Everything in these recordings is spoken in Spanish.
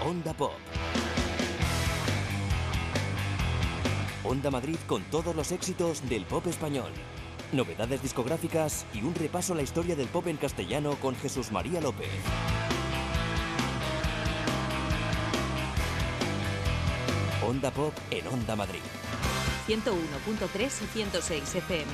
Onda Pop. Onda Madrid con todos los éxitos del pop español. Novedades discográficas y un repaso a la historia del pop en castellano con Jesús María López. Onda Pop en Onda Madrid. 101.3 y 106 FM.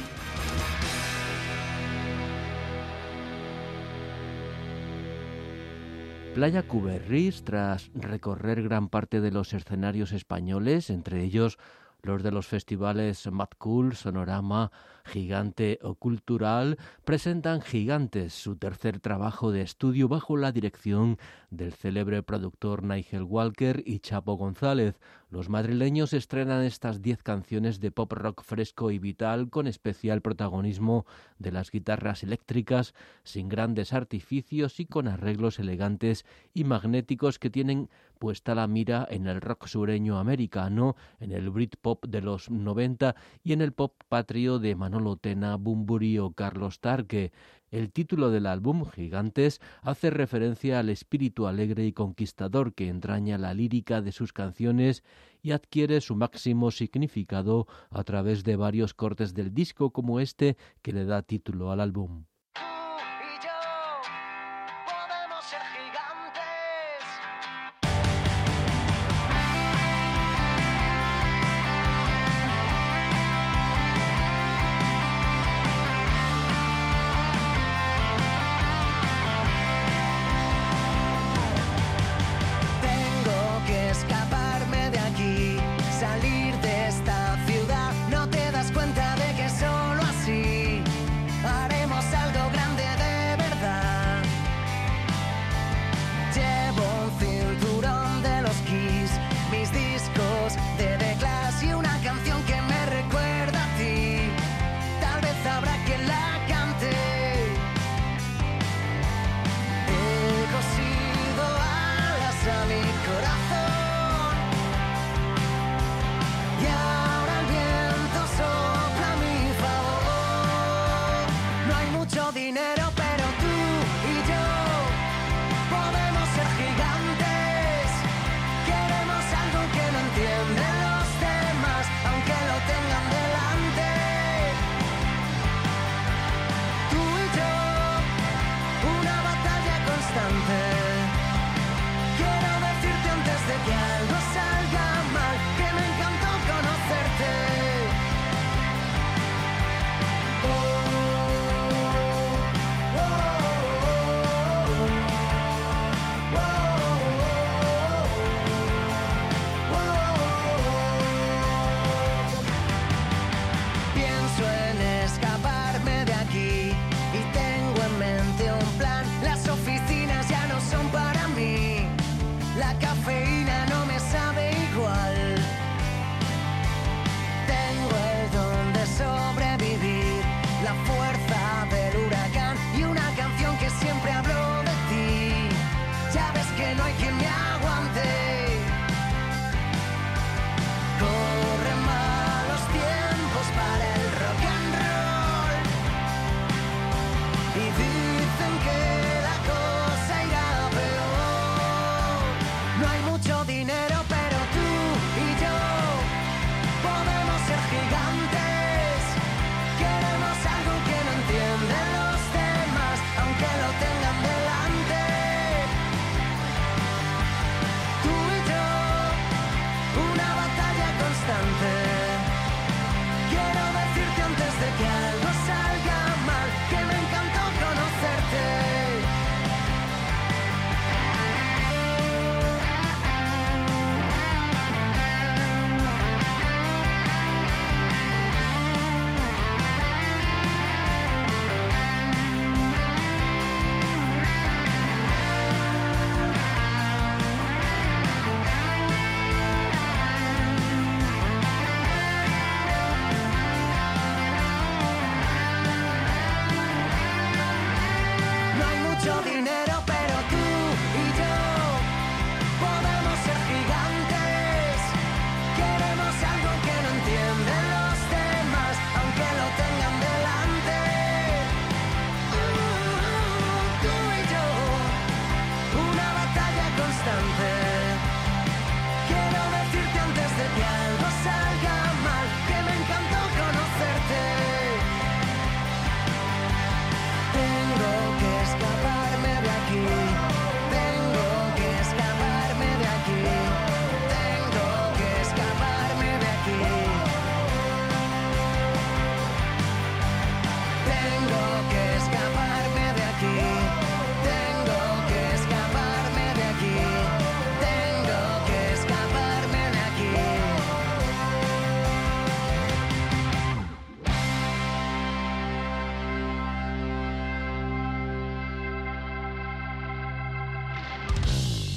Playa Cuberris, tras recorrer gran parte de los escenarios españoles, entre ellos los de los festivales Mad Cool, Sonorama, Gigante o Cultural, presentan Gigantes, su tercer trabajo de estudio bajo la dirección del célebre productor Nigel Walker y Chapo González. Los madrileños estrenan estas 10 canciones de pop rock fresco y vital con especial protagonismo de las guitarras eléctricas, sin grandes artificios y con arreglos elegantes y magnéticos que tienen puesta la mira en el rock sureño americano, en el Britpop de los 90 y en el pop patrio de Manolo Tena, Bunbury o Carlos Tarque. El título del álbum, Gigantes, hace referencia al espíritu alegre y conquistador que entraña la lírica de sus canciones y adquiere su máximo significado a través de varios cortes del disco como este que le da título al álbum.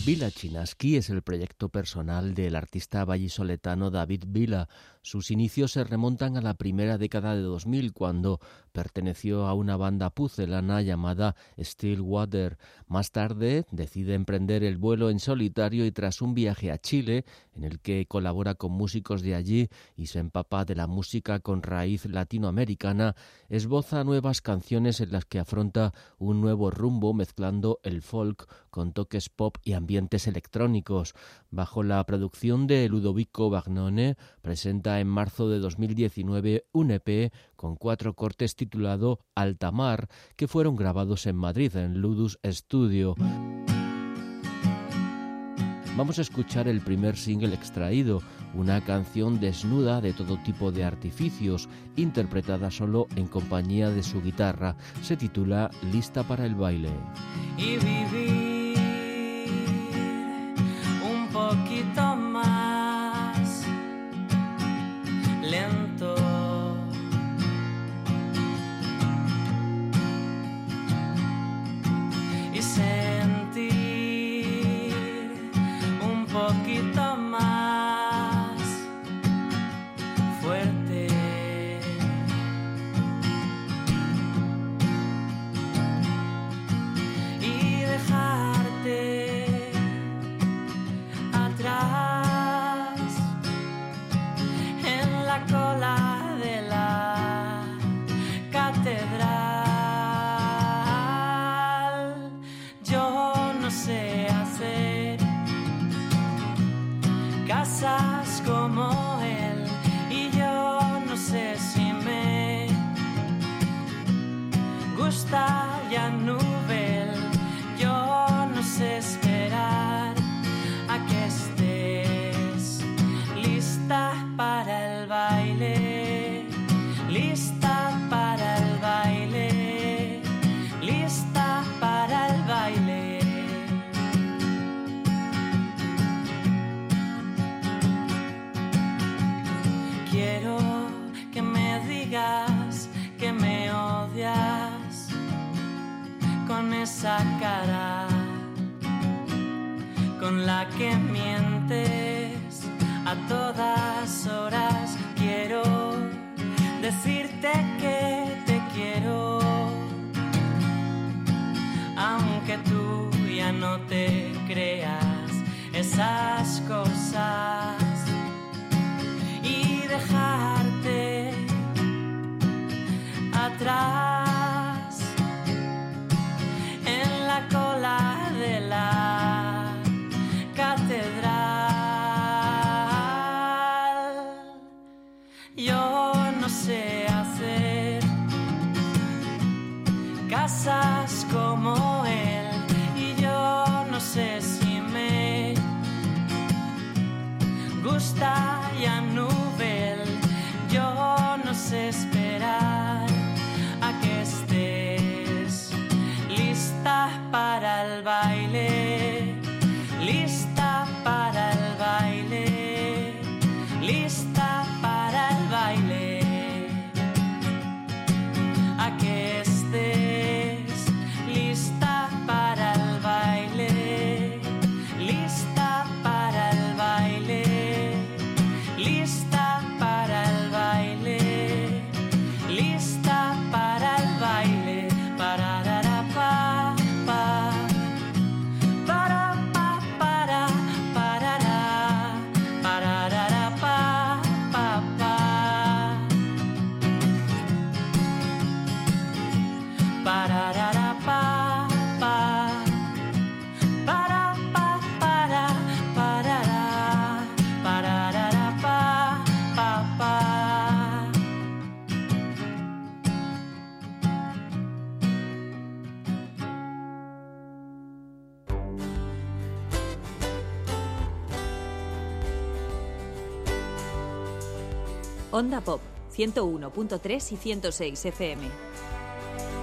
Vila Chinaski es el proyecto personal del artista vallisoletano David Vila. Sus inicios se remontan a la primera década de 2000, cuando perteneció a una banda pucelana llamada Stillwater. Más tarde decide emprender el vuelo en solitario y tras un viaje a Chile, en el que colabora con músicos de allí y se empapa de la música con raíz latinoamericana, esboza nuevas canciones en las que afronta un nuevo rumbo mezclando el folk con toques pop y ambientes electrónicos. Bajo la producción de Ludovico Bagnone, presenta en marzo de 2019 un EP con 4 cortes titulado Altamar, que fueron grabados en Madrid, en Ludus Studio. Vamos a escuchar el primer single extraído, una canción desnuda de todo tipo de artificios, interpretada solo en compañía de su guitarra. Se titula Lista para el baile. Y vivir un poquito más lento. Y sentir un poquito más fuerte. Y dejarte atrás en la cola de la catedral. Yo no sé hacer casas como él y yo no sé si me gusta ya Nubel. Yo no sé esperar a que estés lista para el baile, lista para el baile, lista para el baile. Quiero que me digas que me odias con esa cara con la que mientes a todas horas. Quiero decirte que te quiero, aunque tú ya no te creas esas cosas. Y dejarte atrás en la cola de la catedral. Yo no sé hacer casas como él y yo no sé si me gusta ya Nubel. Yo no sé esperar a que estés lista para el baile, lista para el baile, lista para el baile. A que estés lista para el baile, lista para el baile, lista para el baile, lista para el baile. Pararara, pa, para, parará, pararara, pa, pararara, pa, para, parará, pararara, pa. Onda Pop, 101.3 y 106 FM.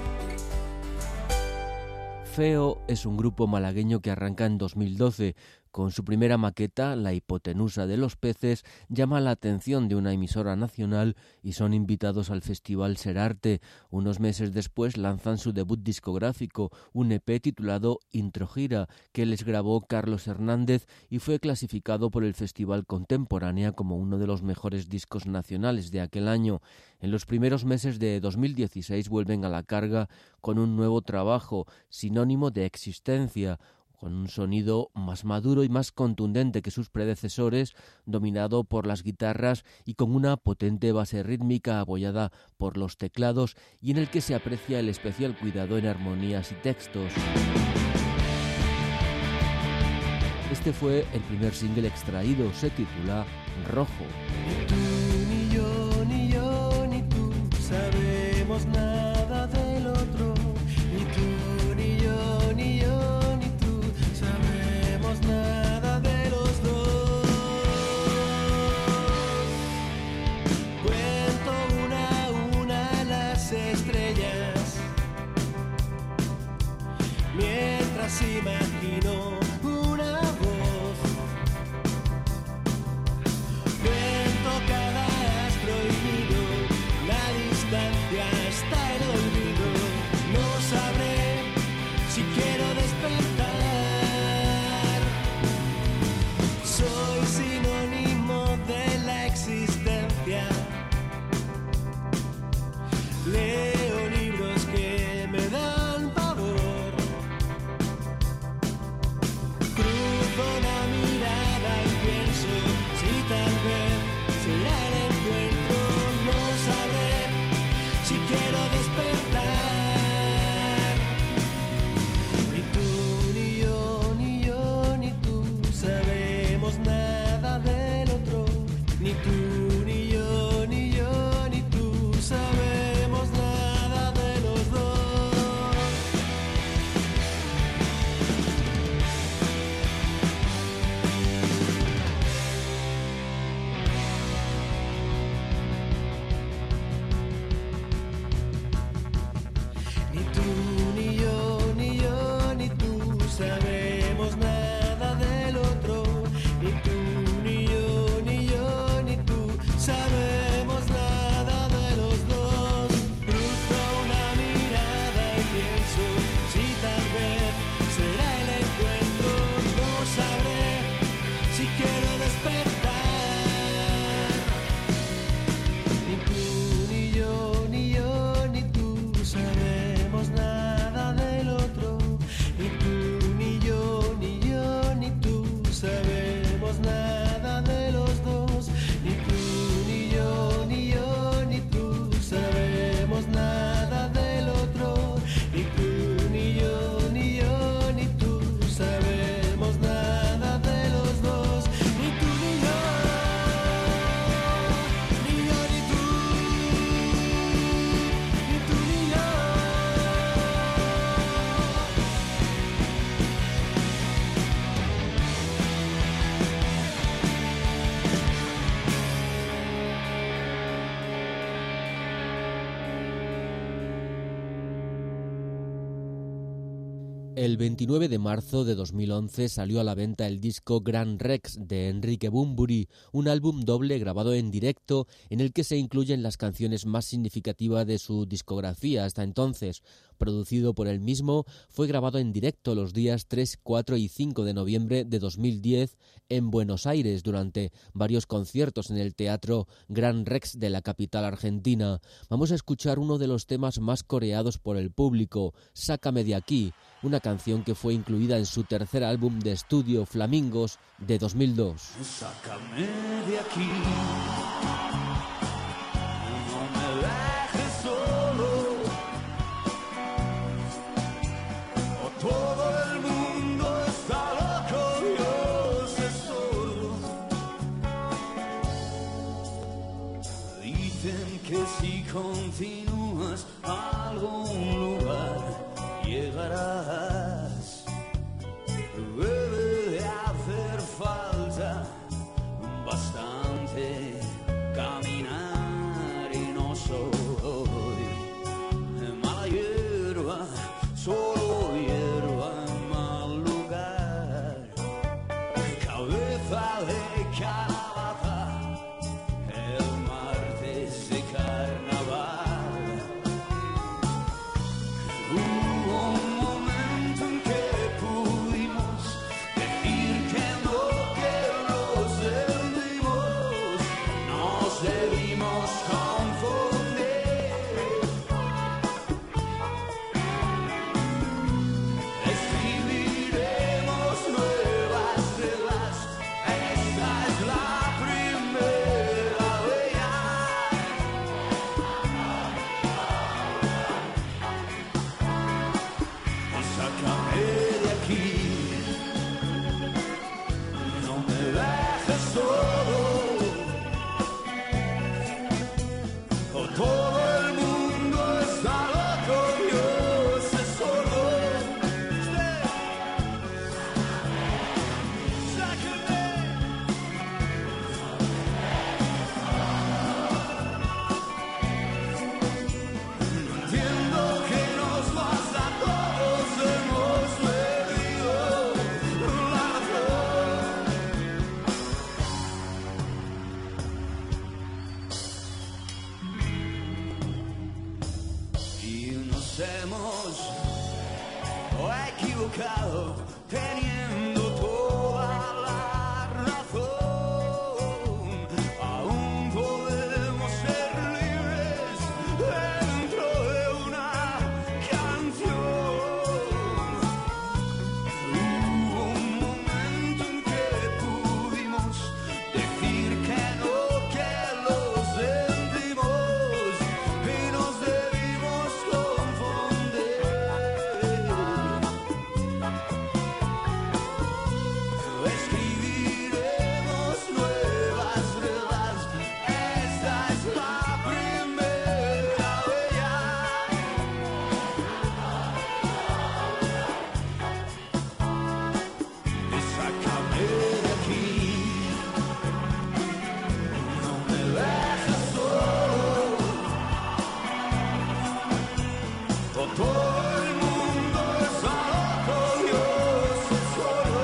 Feo es un grupo malagueño que arranca en 2012 Con su primera maqueta, La hipotenusa de los peces, llama la atención de una emisora nacional y son invitados al Festival Serarte. Unos meses después lanzan su debut discográfico, un EP titulado Introgira, que les grabó Carlos Hernández y fue clasificado por el Festival Contemporánea como uno de los mejores discos nacionales de aquel año. En los primeros meses de 2016 vuelven a la carga con un nuevo trabajo, Sinónimo de Existencia, con un sonido más maduro y más contundente que sus predecesores, dominado por las guitarras y con una potente base rítmica apoyada por los teclados y en el que se aprecia el especial cuidado en armonías y textos. Este fue el primer single extraído, se titula Rojo. Ni tú, ni yo, ni yo, ni tú sabemos nada del otro. Ni tú, ni yo, ni yo. Nada de los dos. Cuento una a una las estrellas mientras imagino una voz. Cuento cada astro y miro la distancia hasta el olvido. No sabré si quiero despertar. Soy sinónimo de la existencia. Leo libros que me dan pavor. Cruzo la mirada y pienso si tal vez será el encuentro. No sabré si quiero despertar. Ni tú, ni yo, ni yo, ni tú sabemos nada del otro. Ni tú, ni yo, ni yo, ni tú sabemos nada de los dos. Ni tú, ni yo, ni yo, ni tú sabemos nada del otro. Ni tú, ni yo, ni yo, ni tú sabemos nada de los dos. Cruzo una mirada y pienso si tal vez será el encuentro. No sabré si quiero despertar. Ni tú, ni yo, ni yo, ni tú sabemos nada del otro. Ni tú, ni yo, ni yo, ni tú sabemos nada de los dos. Ni tú, ni yo, ni yo, ni tú sabemos nada del otro. Ni tú, ni yo, ni yo, ni tú sabemos nada de los dos. Ni tú, ni yo, ni yo, ni tú, ni tú, ni yo. El 29 de marzo de 2011 salió a la venta el disco Gran Rex de Enrique Bunbury, un álbum doble grabado en directo en el que se incluyen las canciones más significativas de su discografía hasta entonces. Producido por él mismo, fue grabado en directo los días 3, 4 y 5 de noviembre de 2010 en Buenos Aires durante varios conciertos en el Teatro Gran Rex de la capital argentina. Vamos a escuchar uno de los temas más coreados por el público, Sácame de aquí, una canción que fue incluida en su tercer álbum de estudio, Flamingos, de 2002. Sácame de aquí, no me dejes solo, o todo el mundo está loco, yo sé solo. Dicen que si continúas a algún lugar llegarás. Debe de hacer falta bastante caminar y no soy mala hierba, solo hierba en mal lugar. Teniendo toda la razón, aún podemos ser libres dentro de una canción. Hubo un momento en que pudimos decir que no, que lo sentimos y nos debimos confundir. Escribiremos nuevas reglas, esta es la primera de ellas. Y sácame de aquí, no me dejes solo, todo el mundo está loco, yo estoy solo.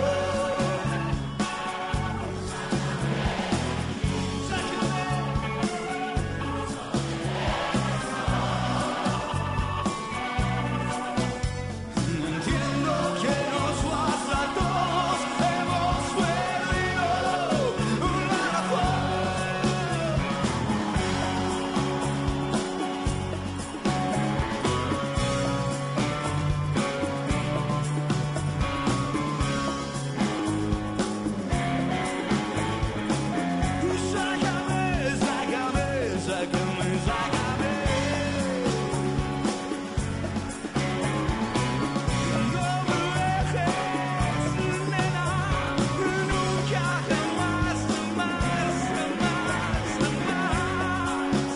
Entiendo que nos pasa a todos, hemos perdido la razón. Sácame, sácame, sácame, sácame. No me dejes, nena, nunca jamás, jamás, jamás, jamás.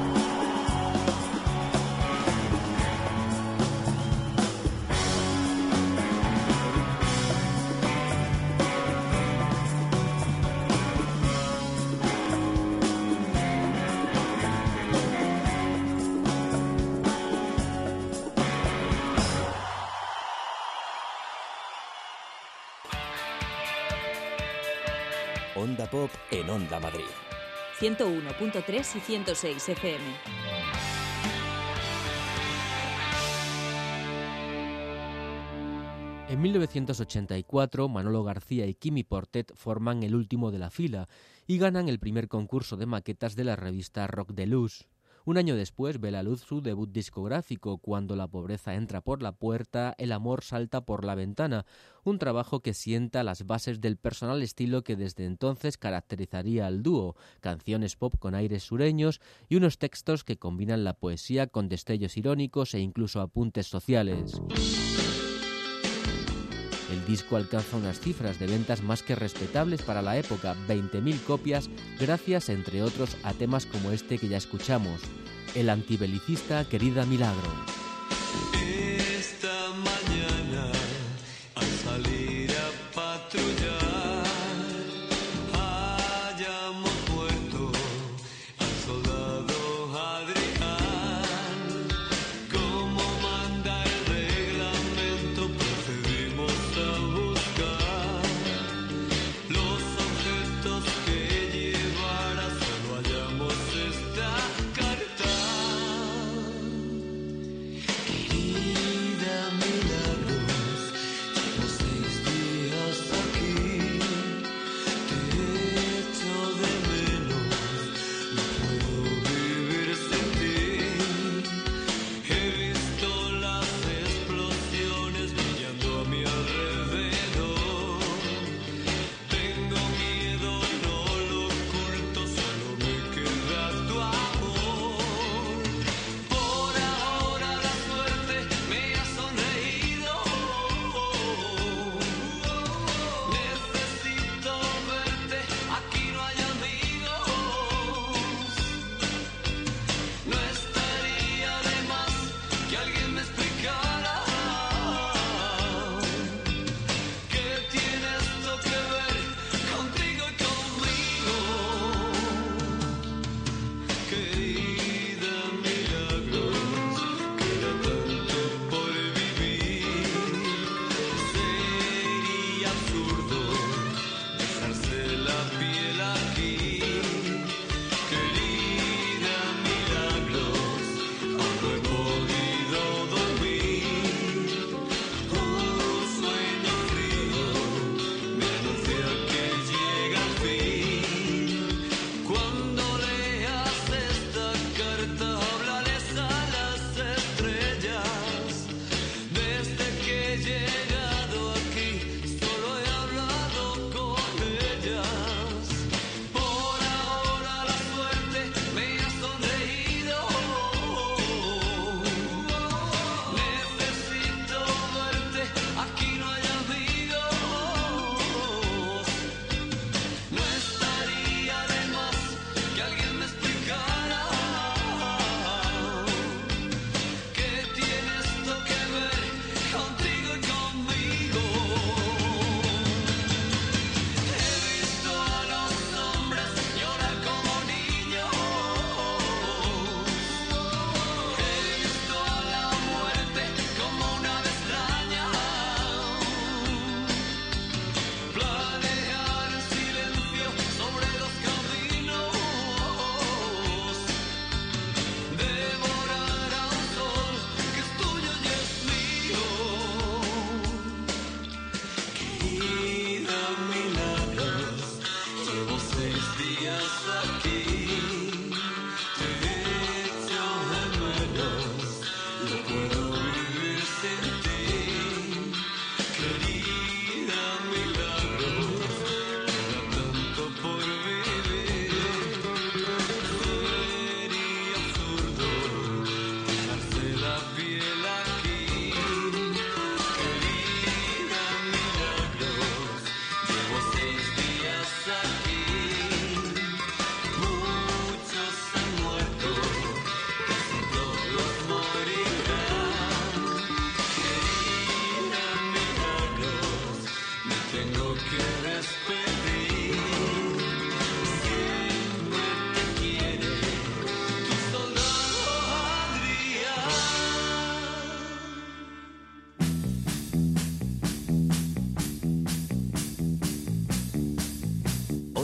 Onda Pop en Onda Madrid. 101.3 y 106 FM. En 1984, Manolo García y Quimi Portet forman el último de la fila y ganan el primer concurso de maquetas de la revista Rock de Luz. Un año después ve la luz su debut discográfico, Cuando la pobreza entra por la puerta, el amor salta por la ventana, un trabajo que sienta las bases del personal estilo que desde entonces caracterizaría al dúo, canciones pop con aires sureños y unos textos que combinan la poesía con destellos irónicos e incluso apuntes sociales. El disco alcanza unas cifras de ventas más que respetables para la época, 20.000 copias, gracias, entre otros, a temas como este que ya escuchamos, el antibelicista Querida Milagro. Esta mañana, al salir a patrullar, hayamos muerto al soldado Adrián. Como manda el reglamento, procedimos a buscar los objetos que llevara, solo hallamos esta carta.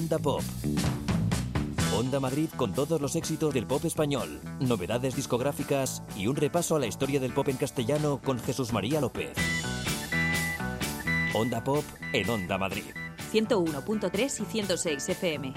Onda Pop. Onda Madrid con todos los éxitos del pop español, novedades discográficas y un repaso a la historia del pop en castellano con Jesús María López. Onda Pop en Onda Madrid. 101.3 y 106 FM.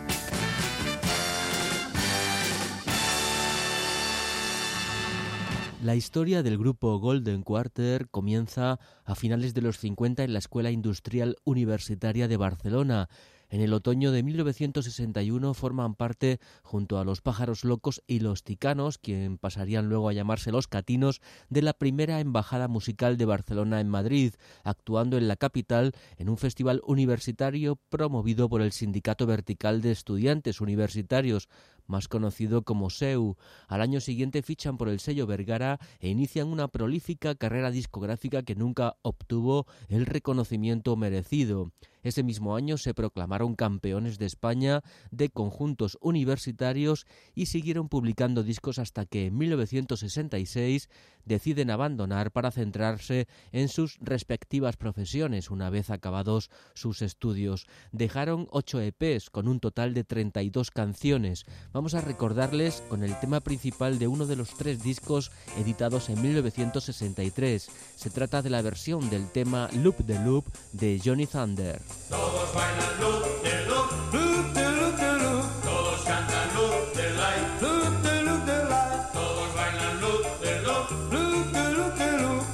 La historia del grupo Golden Quarter comienza a finales de los 50 en la Escuela Industrial Universitaria de Barcelona. En el otoño de 1961 forman parte, junto a Los Pájaros Locos y Los Ticanos, quien pasarían luego a llamarse Los Catinos, de la primera embajada musical de Barcelona en Madrid, actuando en la capital en un festival universitario promovido por el Sindicato Vertical de Estudiantes Universitarios, más conocido como SEU. Al año siguiente fichan por el sello Vergara e inician una prolífica carrera discográfica que nunca obtuvo el reconocimiento merecido. Ese mismo año se proclamaron campeones de España de conjuntos universitarios y siguieron publicando discos hasta que en 1966 deciden abandonar para centrarse en sus respectivas profesiones una vez acabados sus estudios. Dejaron 8 EPs con un total de 32 canciones. Vamos a recordarles con el tema principal de uno de los 3 discos editados en 1963. Se trata de la versión del tema Loop de Loop de Johnny Thunder. Todos bailan loop de loop, loop de loop de loop. Todos cantan loop de light, loop de loop de light. Todos bailan loop de loop, loop de loop de loop.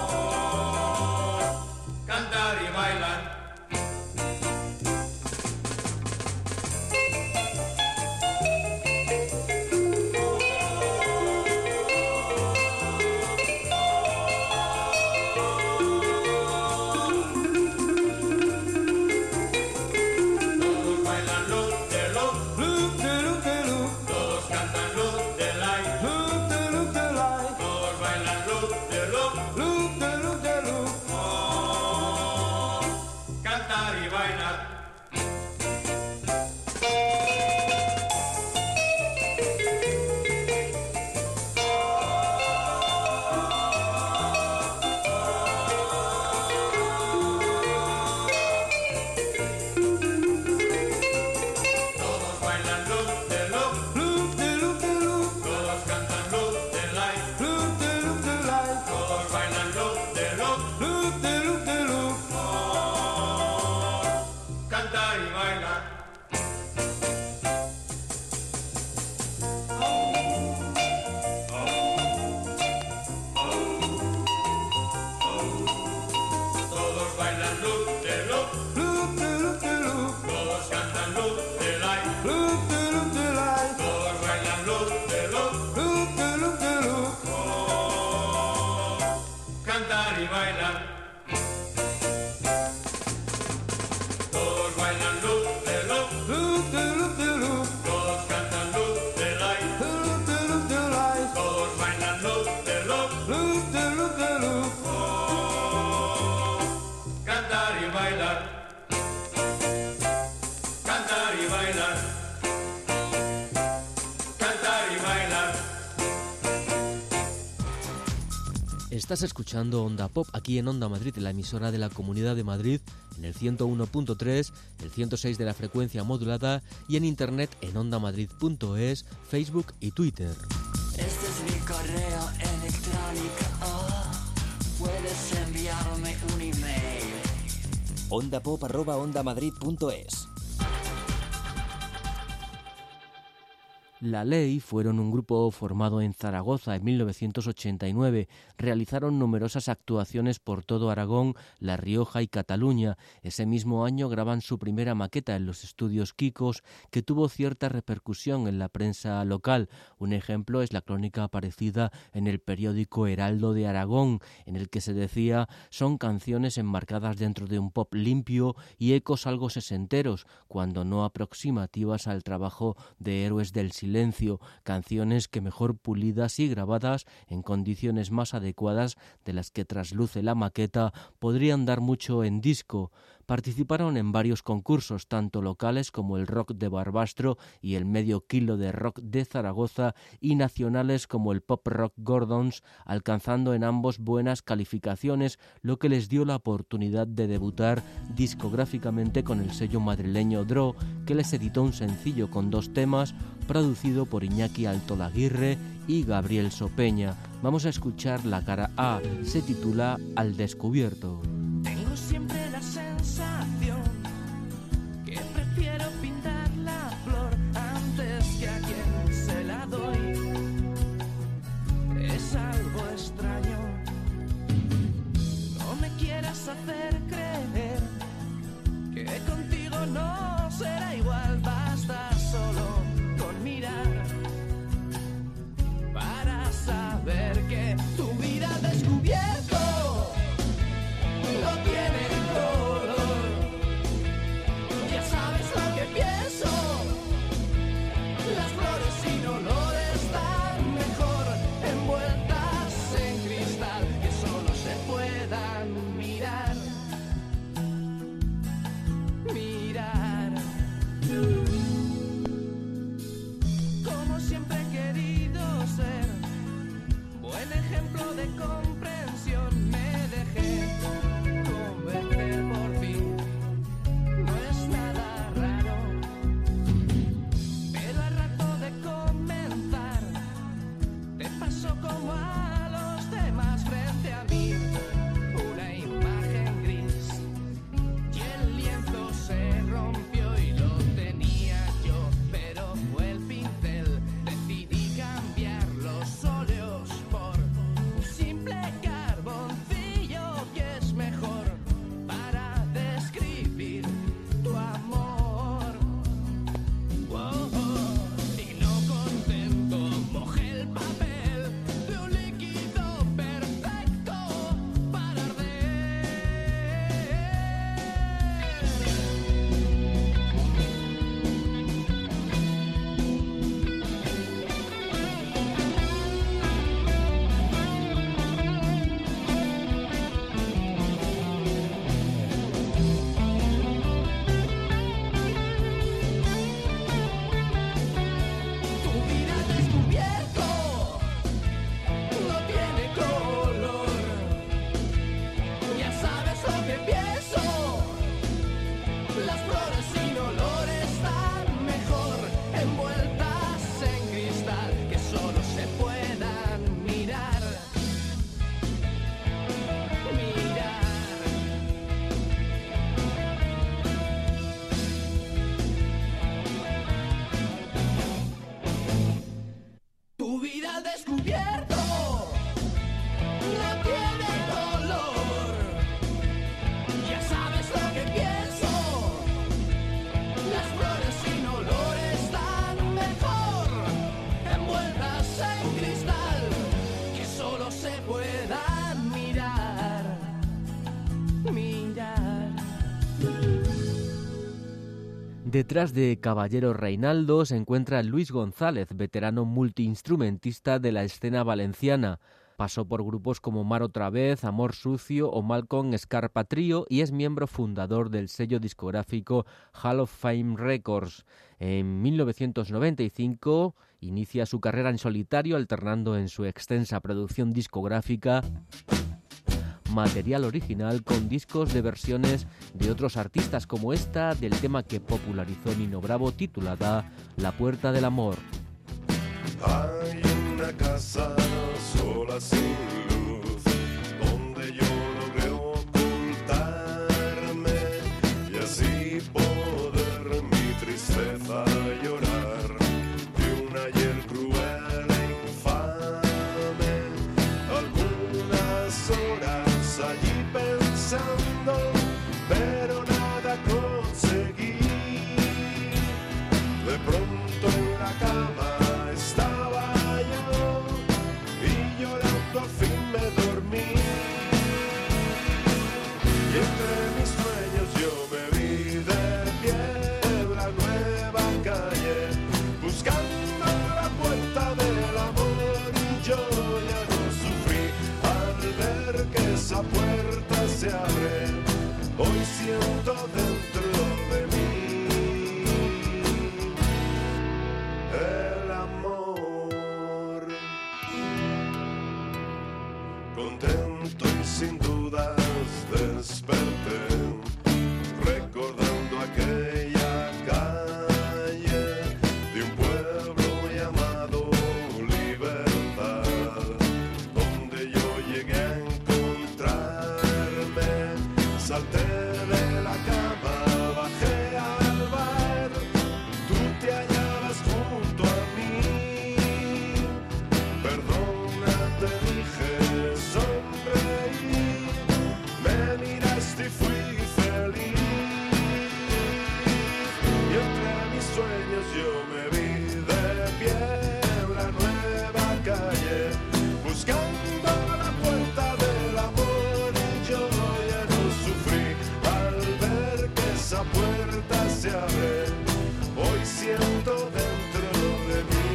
Oh, cantar y bailar. Estás escuchando Onda Pop aquí en Onda Madrid, en la emisora de la Comunidad de Madrid, en el 101.3, el 106 de la frecuencia modulada y en internet en ondamadrid.es, Facebook y Twitter. Este es mi correo electrónico. Puedes enviarme un email. ondapop@ondamadrid.es. La Ley fueron un grupo formado en Zaragoza en 1989. Realizaron numerosas actuaciones por todo Aragón, La Rioja y Cataluña. Ese mismo año graban su primera maqueta en los estudios Kikos, que tuvo cierta repercusión en la prensa local. Un ejemplo es la crónica aparecida en el periódico Heraldo de Aragón, en el que se decía: son canciones enmarcadas dentro de un pop limpio y ecos algo sesenteros, cuando no aproximativas al trabajo de Héroes del Silencio, canciones que mejor pulidas y grabadas en condiciones más adecuadas de las que trasluce la maqueta podrían dar mucho en disco. Participaron en varios concursos, tanto locales como el Rock de Barbastro y el Medio Kilo de Rock de Zaragoza, y nacionales como el Pop Rock Gordons, alcanzando en ambos buenas calificaciones, lo que les dio la oportunidad de debutar discográficamente con el sello madrileño Dro, que les editó un sencillo con 2 temas, producido por Iñaki Altolaguirre y Gabriel Sopeña. Vamos a escuchar la cara A, se titula Al Descubierto. Tengo siempre la sensación que prefiero pintar la flor antes que a quien se la doy. Es algo extraño. No me quieras hacer creer que contigo no será igual. Basta solo con mirar para saber que tu vida ha descubierto no tiene color. Ya sabes lo que pienso. Las flores sin olor están mejor envueltas en cristal, que solo se puedan mirar. Mirar. Como siempre he querido ser buen ejemplo de comprensión, me dejé convencer por fin. No es nada raro, pero al rato de comenzar te pasó como a los demás frente a mí, una imagen gris, y el lienzo se rompió y lo tenía yo, pero fue el pincel. Decidí cambiar los óleos por un simple carboncillo, que es mejor para describir tu amor. Oh, oh. Y no contento, mojé el papel de un líquido perfecto para arder. Tu vida al descubierto no tiene color. Ya sabes lo que pienso. Las flores sin olor están mejor envueltas en cristal, que solo se puedan mirar. Mirar. Tu vida al descubierto no tiene color. Ya sabes lo que pienso. Las flores sin olor están mejor envueltas en cristal, que solo se puedan mirar. Mirar. Detrás de Caballero Reinaldo se encuentra Luis González, veterano multiinstrumentista de la escena valenciana. Pasó por grupos como Mar Otra Vez, Amor Sucio o Malcolm Scarpa Trio, y es miembro fundador del sello discográfico Hall of Fame Records. En 1995 inicia su carrera en solitario, alternando en su extensa producción discográfica material original con discos de versiones de otros artistas, como esta del tema que popularizó Nino Bravo, titulada La Puerta del Amor. Hay una casa sola sin luz, donde yo logré ocultarme y así poder mi tristeza llorar de un ayer cruel e infame. Algunas horas allí pensando, pero nada conseguí. De pronto en la cama estaba yo y llorando al fin sin dudas desperté, recordando aquella calle de un pueblo llamado Libertad, donde yo llegué a encontrarme. Salté de la cama, bajé al bar, tú te hallabas junto a mí. Perdona, te dije, sonreí, me miraste y fui feliz. Y entre mis sueños yo me vi de pie en la nueva calle, buscando la puerta del amor. Y yo ya no sufrí al ver que esa puerta se abre. Hoy siento dentro de mí,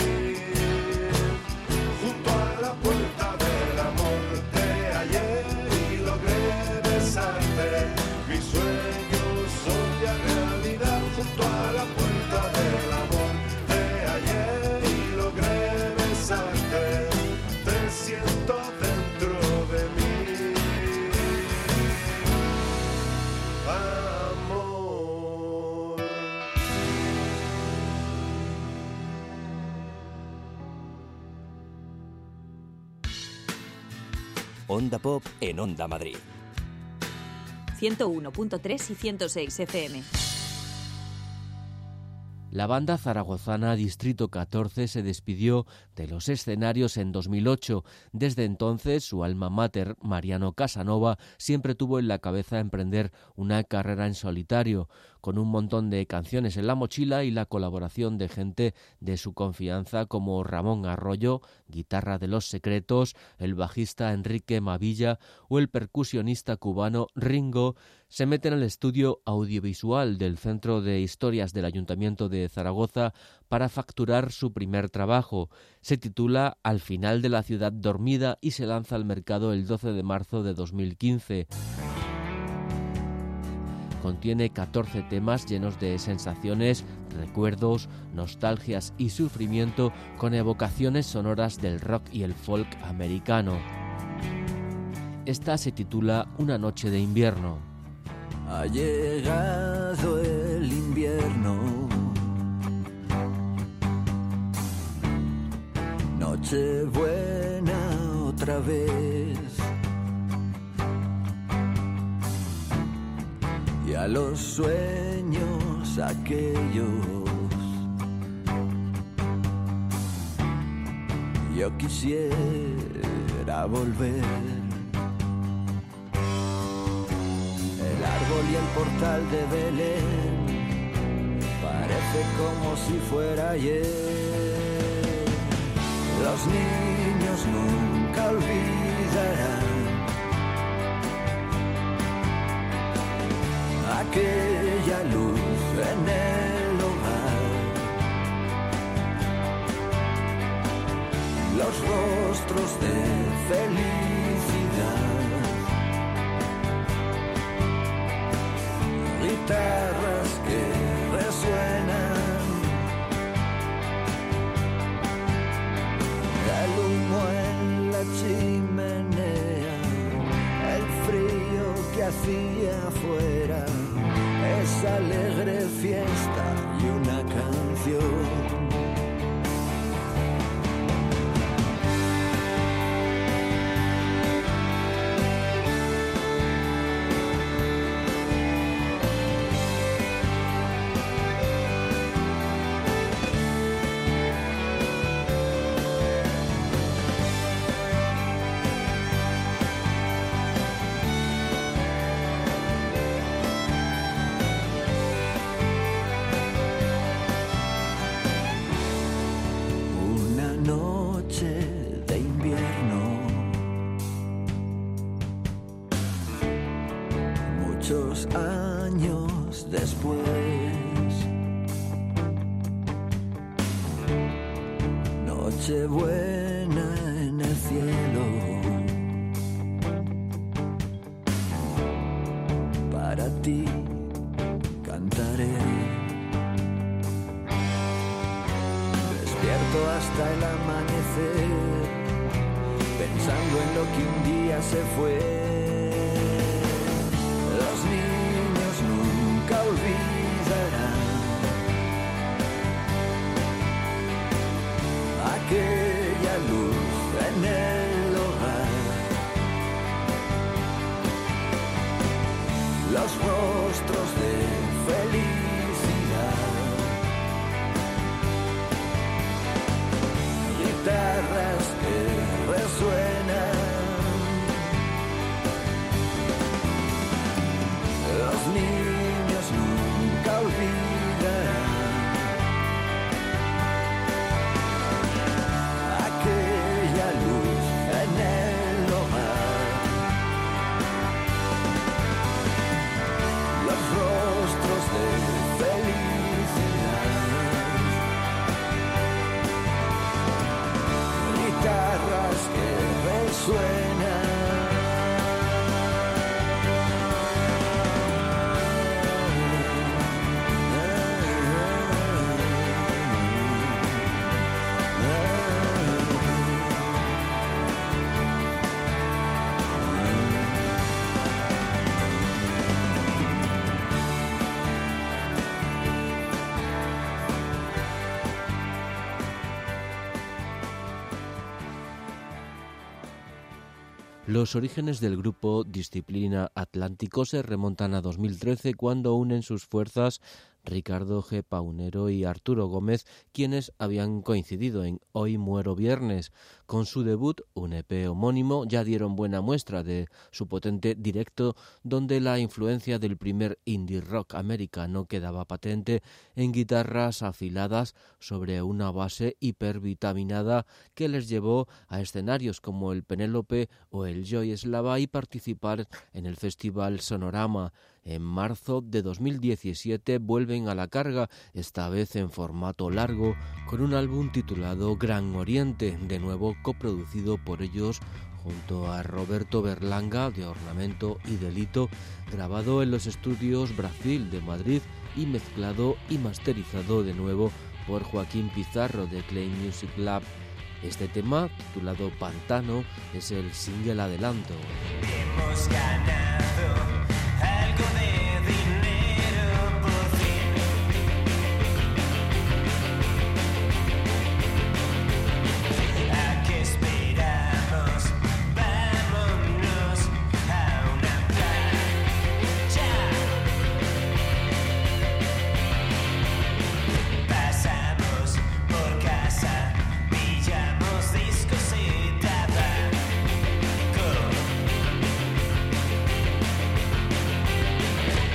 junto a la puerta del amor, te hallé y logré besarte. Mis sueños son ya realidad. Junto a la puerta del amor, te hallé y logré besarte. Te siento dentro de mí, amor. Onda Pop en Onda Madrid. 101.3 y 106 FM. La banda zaragozana Distrito 14 se despidió de los escenarios en 2008. Desde entonces, su alma mater, Mariano Casanova, siempre tuvo en la cabeza emprender una carrera en solitario, con un montón de canciones en la mochila y la colaboración de gente de su confianza como Ramón Arroyo, guitarra de Los Secretos, el bajista Enrique Mavilla o el percusionista cubano Ringo. Se mete en el estudio audiovisual del Centro de Historias del Ayuntamiento de Zaragoza para facturar su primer trabajo. Se titula Al final de la ciudad dormida y se lanza al mercado el 12 de marzo de 2015. Contiene 14 temas llenos de sensaciones, recuerdos, nostalgias y sufrimiento, con evocaciones sonoras del rock y el folk americano. Esta se titula Una noche de invierno. Ha llegado el invierno, Nochebuena otra vez, y a los sueños aquellos yo quisiera volver. El árbol y el portal de Belén parece como si fuera ayer. Los niños nunca olvidarán aquella luz en el hogar, los rostros de felicidad, guitarras que resuenan, el humo en la chimenea, el frío que hacía afuera, esa alegre fiesta y una canción. Muchos años después, Nochebuena en el cielo, para ti cantaré. Despierto hasta el amanecer, pensando en lo que un día se fue. Los niños nunca olvidarán aquella luz en el hogar, los rostros de felicidad, guitarras que resuenan, los niños nunca olvidarán aquella luz en el hogar, los rostros de felicidad, guitarras que resuenan. Los orígenes del grupo Disciplina Atlántico se remontan a 2013, cuando unen sus fuerzas Ricardo G. Paunero y Arturo Gómez, quienes habían coincidido en Hoy Muero Viernes. Con su debut, un EP homónimo, ya dieron buena muestra de su potente directo, donde la influencia del primer indie rock americano quedaba patente en guitarras afiladas sobre una base hipervitaminada que les llevó a escenarios como el Penélope o el Joy Slava y participar en el Festival Sonorama. En marzo de 2017 vuelven a la carga, esta vez en formato largo, con un álbum titulado Gran Oriente, de nuevo coproducido por ellos junto a Roberto Berlanga de Ornamento y Delito, grabado en los estudios Brasil de Madrid y mezclado y masterizado de nuevo por Joaquín Pizarro de Clay Music Lab. Este tema, titulado Pantano, es el single adelanto. Hemos ganado algo de dinero por fin. ¿A qué esperamos? Vámonos a una playa. Pasamos por casa, pillamos discos y tabaco.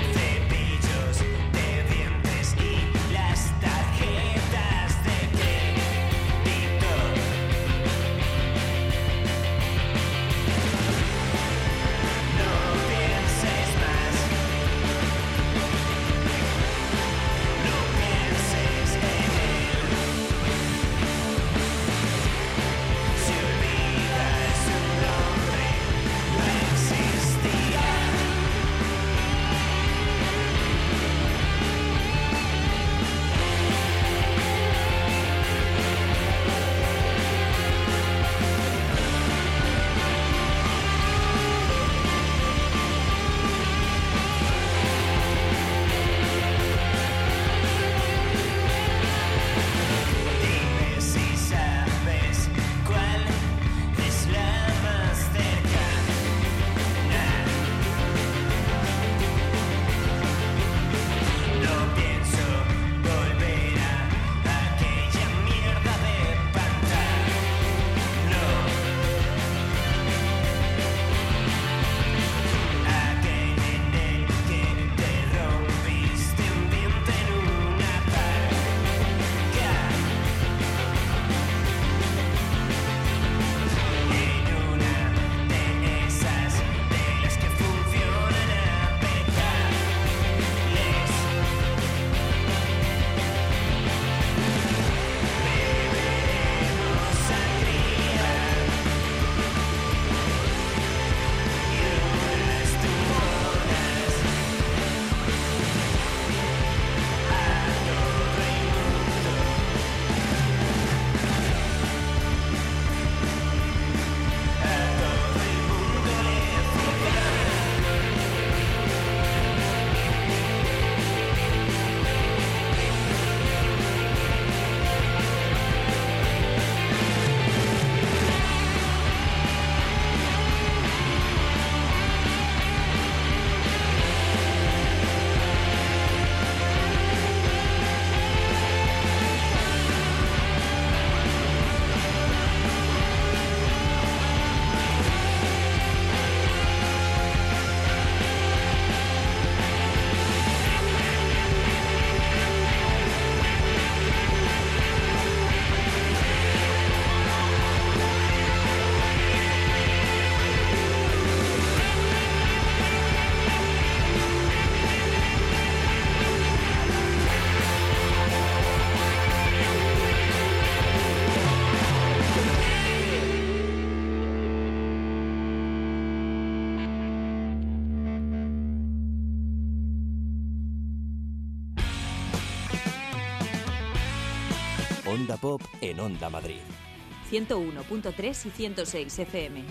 Onda Pop en Onda Madrid. 101.3 y 106 FM.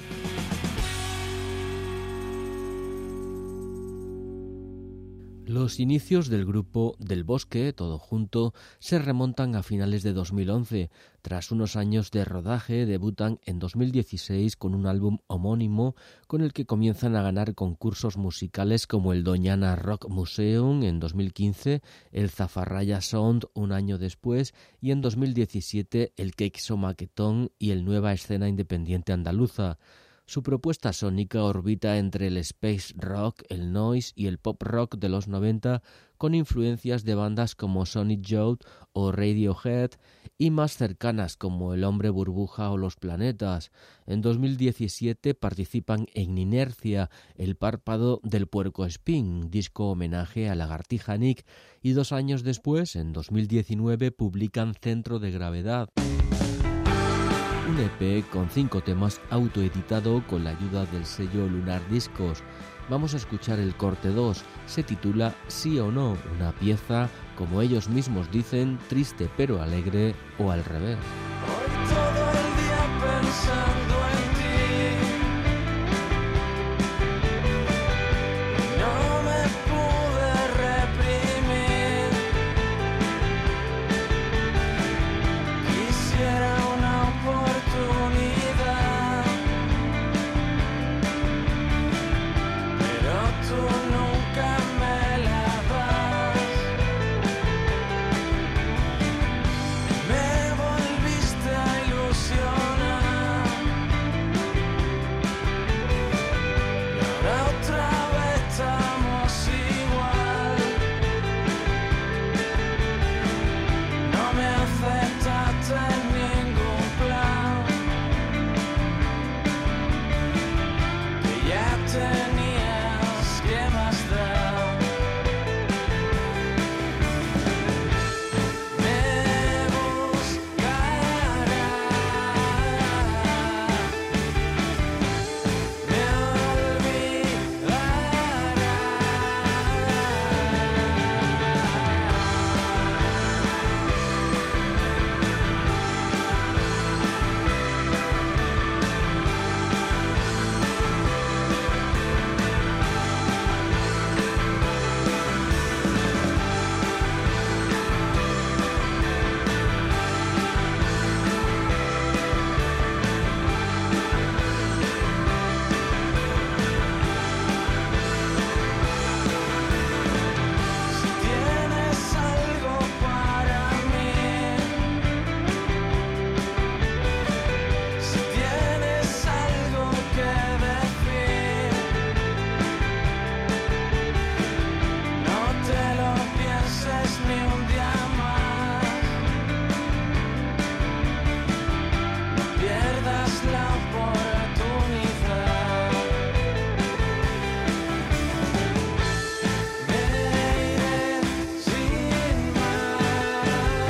Los inicios del grupo Del Bosque, todo junto, se remontan a finales de 2011. Tras unos años de rodaje, debutan en 2016 con un álbum homónimo con el que comienzan a ganar concursos musicales como el Doñana Rock Museum en 2015, el Zafarraya Sound un año después y en 2017 el Queixo Maquetón y el Nueva Escena Independiente Andaluza. Su propuesta sónica orbita entre el space rock, el noise y el pop rock de los 90, con influencias de bandas como Sonic Youth o Radiohead y más cercanas como El Hombre Burbuja o Los Planetas. En 2017 participan en Inercia, El Párpado del Puercoespín, disco homenaje a Lagartija Nick, y 2 años después, en 2019, publican Centro de Gravedad. Un EP con 5 temas autoeditado con la ayuda del sello Lunar Discos. Vamos a escuchar el corte 2, se titula Sí o No, una pieza, como ellos mismos dicen, triste pero alegre o al revés. Hoy todo el día pensando en ti, no me pude reprimir, quisiera una oportunidad, pero tú nunca me la das. Me volviste a ilusionar y ahora otra vez estamos igual. No me aceptaste en ningún plan que ya tenías, ¿qué más da? Me buscarás, me Si tienes algo para mí, si tienes algo que decir, no te lo pienses ni un día más, no pierdas la oportunidad. Me iré sin más,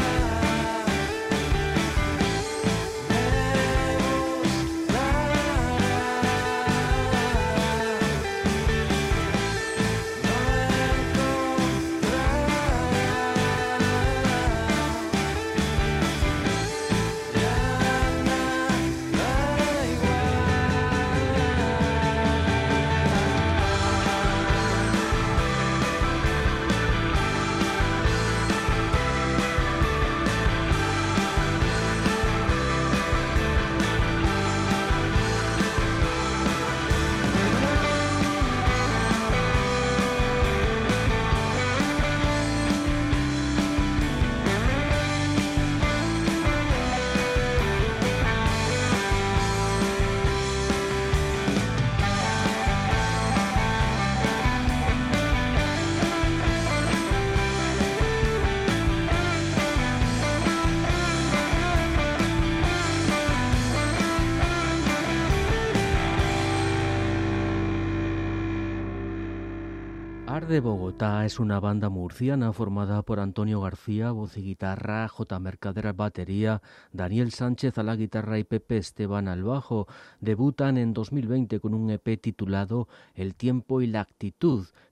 Ar de Bogotá es una banda murciana formada por Antonio García, voz y guitarra, J. Mercader a batería, Daniel Sánchez a la guitarra y Pepe Esteban al bajo. Debutan en 2020 con un EP titulado El tiempo y la actitud,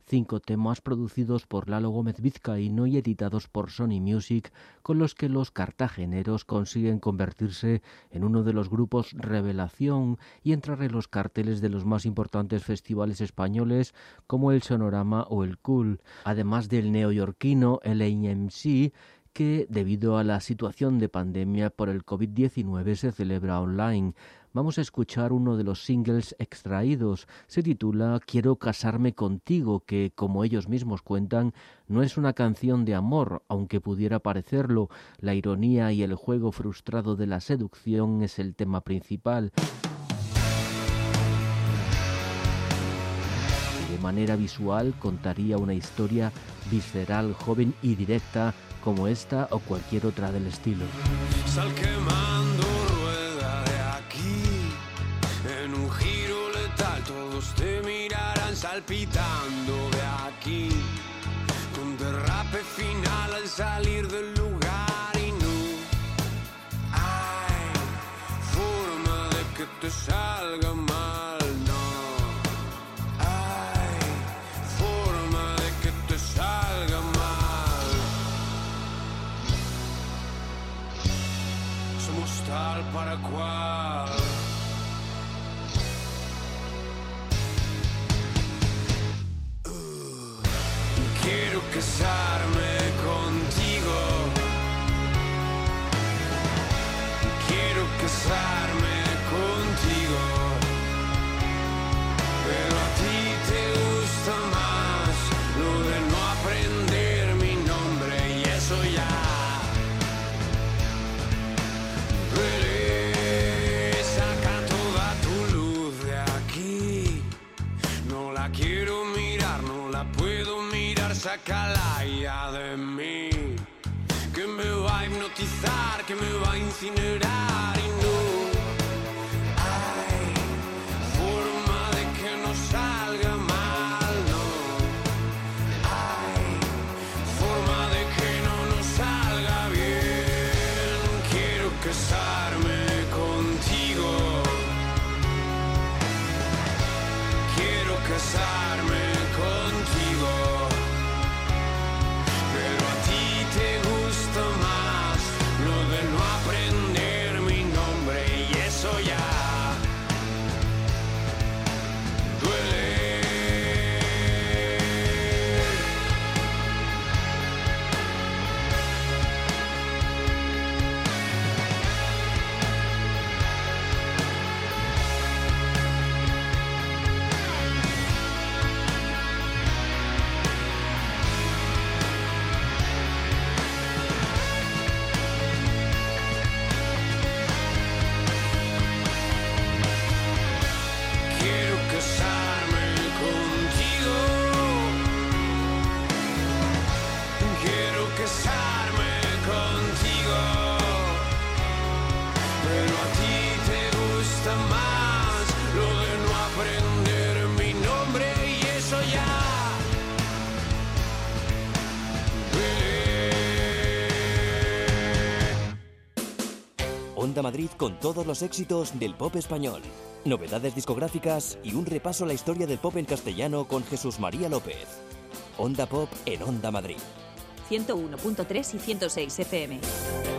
5 temas producidos por Lalo Gómez Vizcaíno y editados por Sony Music, con los que los cartageneros consiguen convertirse en uno de los grupos revelación y entrar en los carteles de los más importantes festivales españoles como el Sonorama o el Cool, además del neoyorquino LAMC, que debido a la situación de pandemia por el COVID-19 se celebra online. Vamos a escuchar uno de los singles extraídos. Se titula Quiero casarme contigo, que, como ellos mismos cuentan, no es una canción de amor, aunque pudiera parecerlo. La ironía y el juego frustrado de la seducción es el tema principal. De manera visual contaría una historia visceral, joven y directa, como esta o cualquier otra del estilo. Sal quemando rueda de aquí, en un giro letal todos te mirarán salpitando de aquí, con derrape final al salir del lugar y no hay forma de que te salga mal, no hay forma de que te salga mal. Somos tal para cual. Quiero casarme contigo. Quiero casarme contigo. Pero a ti te gusta más lo de no aprender mi nombre y eso ya. Saca toda tu luz de aquí. No la quiero mirar, no la puedo mirar, sácala ya de mí. Que me va a hipnotizar, que me va a incinerar y no hay forma de que no salga mal, no hay forma de que no nos salga bien. Quiero casarme contigo. Quiero casarme contigo. Pero a ti te gusta más lo de no aprender mi nombre y eso ya duele. Quiero casarme contigo. Quiero casarme contigo. Pero a ti te gusta más lo de no aprender mi nombre y eso ya duele. Onda Madrid con todos los éxitos del pop español, novedades discográficas y un repaso a la historia del pop en castellano con Jesús María López. Onda Pop en Onda Madrid. 101.3 y 106 FM.